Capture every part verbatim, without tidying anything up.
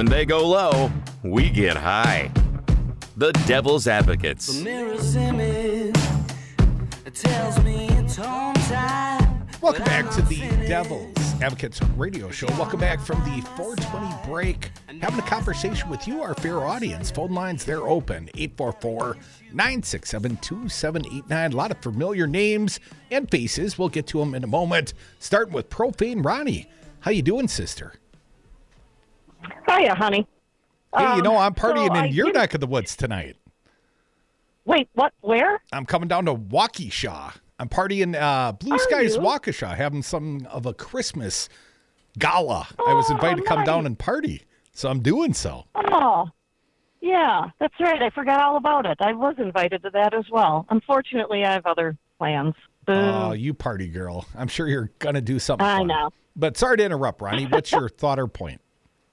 When they go low, we get high. The Devil's Advocates. The mirror's image tells me it's home time. Welcome back to the Devil's Advocates radio show. Welcome back from the four twenty break. Having a conversation with you, our fair audience. Phone lines, they're open. eight four four, nine six seven, two seven eight nine. A lot of familiar names and faces. We'll get to them in a moment. Starting with Profane Ronnie. How you doing, sister? Hiya, honey. Hey, Um, you know, I'm partying so I in your did- neck of the woods tonight. Wait, what? Where? I'm coming down to Waukesha. I'm partying uh, Blue Are Skies you? Waukesha, having some of a Christmas gala. I was Oh, invited to come nice. down and party, so I'm doing so. Oh, yeah, that's right. I forgot all about it. I was invited to that as well. Unfortunately, I have other plans. Boo. Oh, you party girl. I'm sure you're going to do something I fun. know. But sorry to interrupt, Ronnie. What's your thought or point?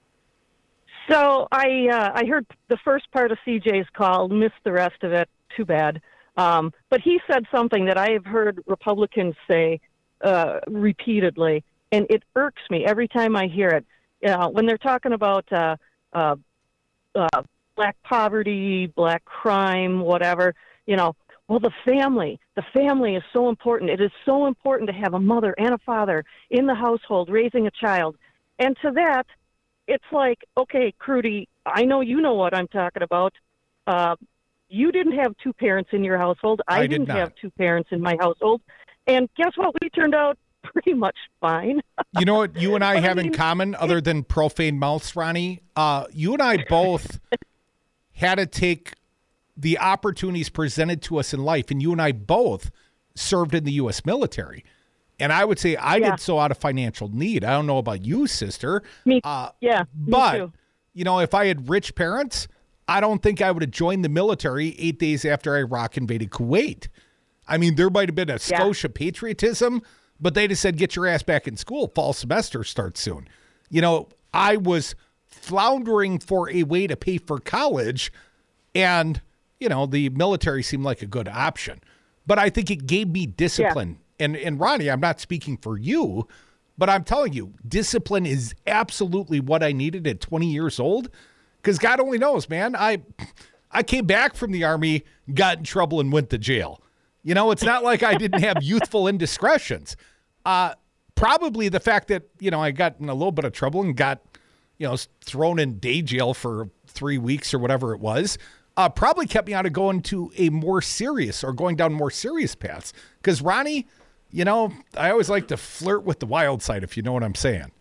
So I uh, I heard the first part of C J's call, missed the rest of it. Too bad. Um, but he said something that I have heard Republicans say uh, repeatedly, and it irks me every time I hear it. Uh, when they're talking about uh, uh, uh, black poverty, black crime, whatever, you know, well, the family, the family is so important. It is so important to have a mother and a father in the household raising a child. And to that, it's like, okay, Crudy, I know you know what I'm talking about. Uh, you didn't have two parents in your household. I, I did didn't not. have two parents in my household. And guess what? We turned out pretty much fine. You know what you and I I have in mean, common, other than profane mouths, Ronnie? Uh, you and I both had to take the opportunities presented to us in life, and you and I both served in the U S military. And I would say I Yeah. did so out of financial need. I don't know about you, sister. Me, Uh, yeah, But, me too. you know, if I had rich parents, I don't think I would have joined the military eight days after Iraq invaded Kuwait. I mean, there might have been a skosh of patriotism, but they just said, get your ass back in school. Fall semester starts soon. You know, I was floundering for a way to pay for college, and, you know, the military seemed like a good option. But I think it gave me discipline. And, and Ronnie, I'm not speaking for you, but I'm telling you, discipline is absolutely what I needed at twenty years old. Because God only knows, man. I I came back from the Army, got in trouble, and went to jail. You know, it's not like I didn't have youthful indiscretions. Uh, probably the fact that, you know, I got in a little bit of trouble and got, you know, thrown in day jail for three weeks or whatever it was, uh, probably kept me out of going to a more serious or going down more serious paths. Because, Ronnie, you know, I always like to flirt with the wild side, if you know what I'm saying.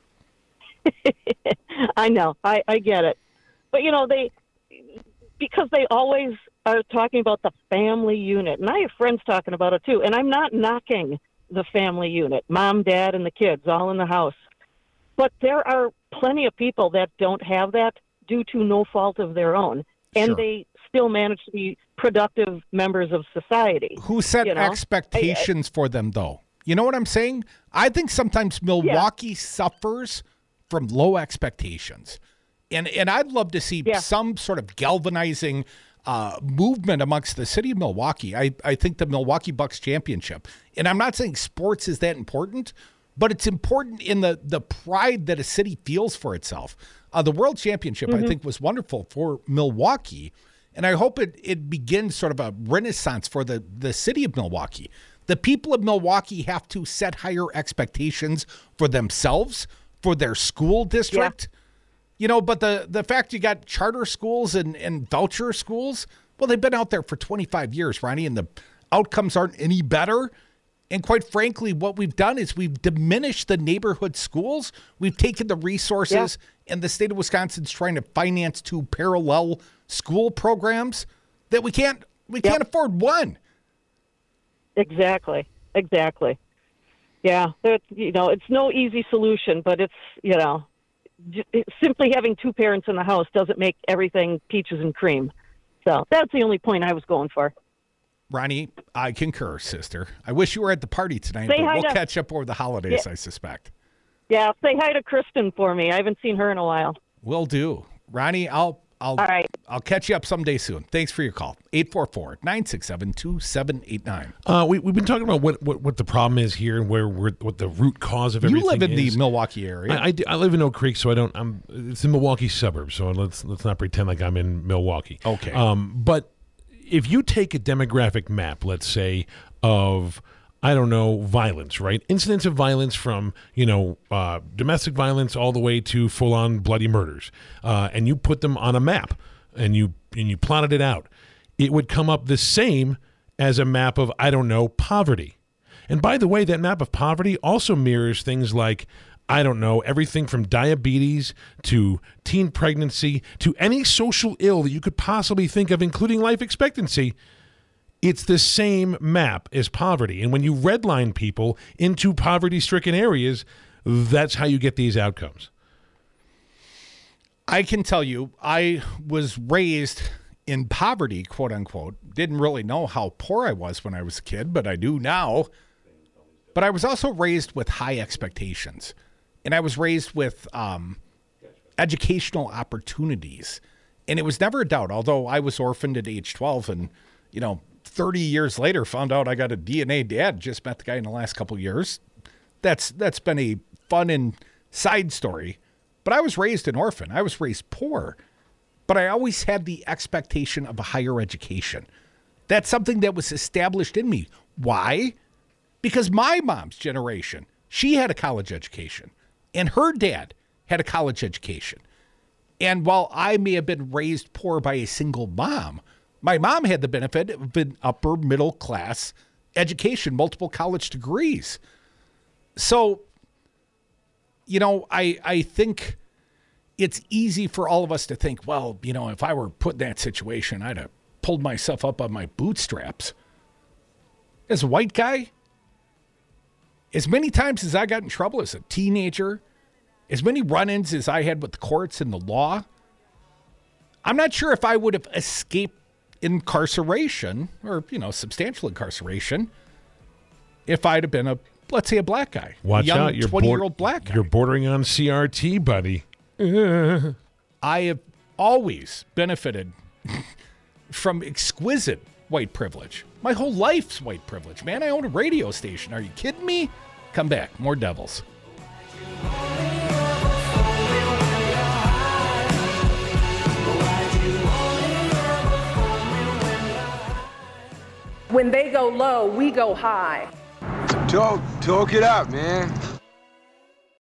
I know. I, I get it. But, you know, they, because they always are talking about the family unit, and I have friends talking about it too, and I'm not knocking the family unit, mom, dad, and the kids all in the house. But there are plenty of people that don't have that due to no fault of their own, and Sure. they still manage to be productive members of society. Who set you know? expectations for them, though? You know what I'm saying? I think sometimes Milwaukee suffers from low expectations. And and I'd love to see Yeah. some sort of galvanizing uh, movement amongst the city of Milwaukee. I, I think the Milwaukee Bucks championship. And I'm not saying sports is that important, but it's important in the, the pride that a city feels for itself. Uh, the World Championship, I think, was wonderful for Milwaukee. And I hope it, it begins sort of a renaissance for the, the city of Milwaukee. The people of Milwaukee have to set higher expectations for themselves, for their school district. You know, but the, the fact you got charter schools and, and voucher schools, well, they've been out there for twenty-five years, Ronnie, and the outcomes aren't any better. And quite frankly, what we've done is we've diminished the neighborhood schools. We've taken the resources, and the state of Wisconsin's trying to finance two parallel school programs that we can't we Yep. can't afford one. Exactly. Exactly. Yeah. It, you know, it's no easy solution, but it's, you know, j- it- simply having two parents in the house doesn't make everything peaches and cream. So that's the only point I was going for. Ronnie, I concur, sister. I wish you were at the party tonight, Say but hi we'll to- catch up over the holidays, Yeah. I suspect. Yeah. Say hi to Kristen for me. I haven't seen her in a while. Will do. Ronnie, I'll I'll, All right. I'll catch you up someday soon. Thanks for your call. eight four four, nine six seven, two seven eight nine. Uh, we, we've been talking about what, what, what the problem is here and where we're, what the root cause of everything is. You live in is. the Milwaukee area. I, I, I live in Oak Creek, so I don't. I'm. It's in Milwaukee suburbs, so let's let's not pretend like I'm in Milwaukee. Okay. Um, but if you take a demographic map, let's say of I don't know violence, right? Incidents of violence from you know uh, domestic violence all the way to full on bloody murders, uh, and you put them on a map and you and you plotted it out, it would come up the same as a map of, I don't know, poverty. And by the way, that map of poverty also mirrors things like, I don't know, everything from diabetes to teen pregnancy to any social ill that you could possibly think of, including life expectancy. It's the same map as poverty. And when you redline people into poverty-stricken areas, that's how you get these outcomes. I can tell you, I was raised in poverty, quote unquote. Didn't really know how poor I was when I was a kid, but I do now. But I was also raised with high expectations. And I was raised with um, educational opportunities. And it was never a doubt, although I was orphaned at age twelve and, you know, thirty years later found out I got a D N A dad, just met the guy in the last couple of years. That's That's been a fun and side story. But I was raised an orphan. I was raised poor. But I always had the expectation of a higher education. That's something that was established in me. Why? Because my mom's generation, she had a college education. And her dad had a college education. And while I may have been raised poor by a single mom, my mom had the benefit of an upper middle class education, multiple college degrees. So, you know, I I think it's easy for all of us to think, well, you know, if I were put in that situation, I'd have pulled myself up on my bootstraps. As a white guy, as many times as I got in trouble as a teenager, as many run-ins as I had with the courts and the law, I'm not sure if I would have escaped incarceration or, you know, substantial incarceration if I'd have been a, let's say, a black guy. Watch a young out. You're twenty-year-old board- black guy. You're bordering on C R T, buddy. I have always benefited from exquisite white privilege. My whole life's white privilege, man. I own a radio station. Are you kidding me? Come back. More Devils. When they go low, we go high. Talk, talk it out, man.